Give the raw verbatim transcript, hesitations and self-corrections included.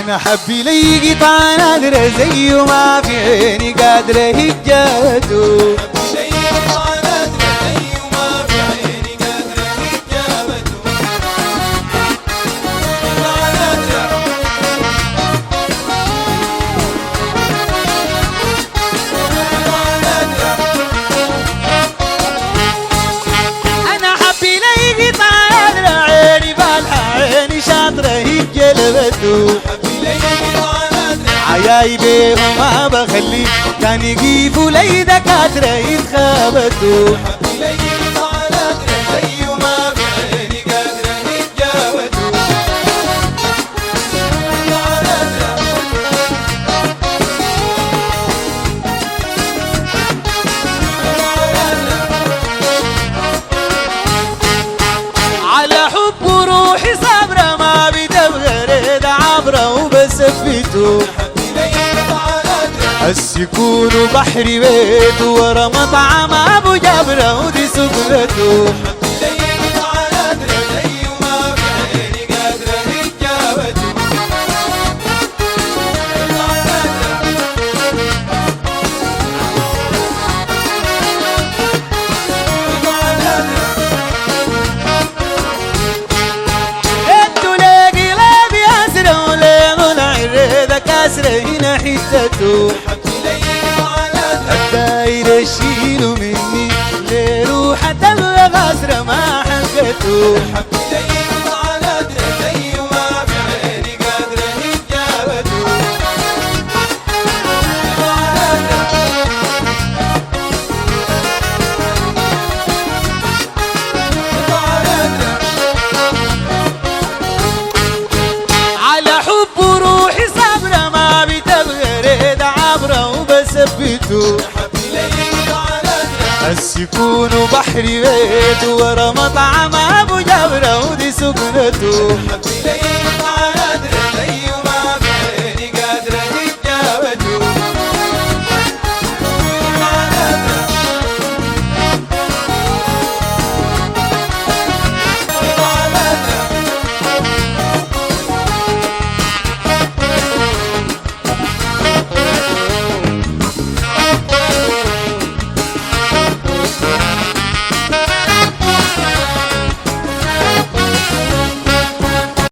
أنا حبي لي قطع نادرة زي ما في عيني قادرة هجابته. عيايبي وما بخلي كان يجيبوا لي دكاترة يتخابطوا. على حب روحي صبرة ما بتبغى ده عبرة وبثبته. السكون بحري بيت ورا مطعم ابو جبره ودي سكنته. انتو لاقي لا بياسره وليمون عريضه كاسره هنا حتته. الدايرة شيلوا مني لروحة الغسرة ما حقته. على حب روحي صبرة ما بتبغى ريد عبرة وبثبته. السكون بحري بيت ورا مطعم ابو جبره ودي سكنته.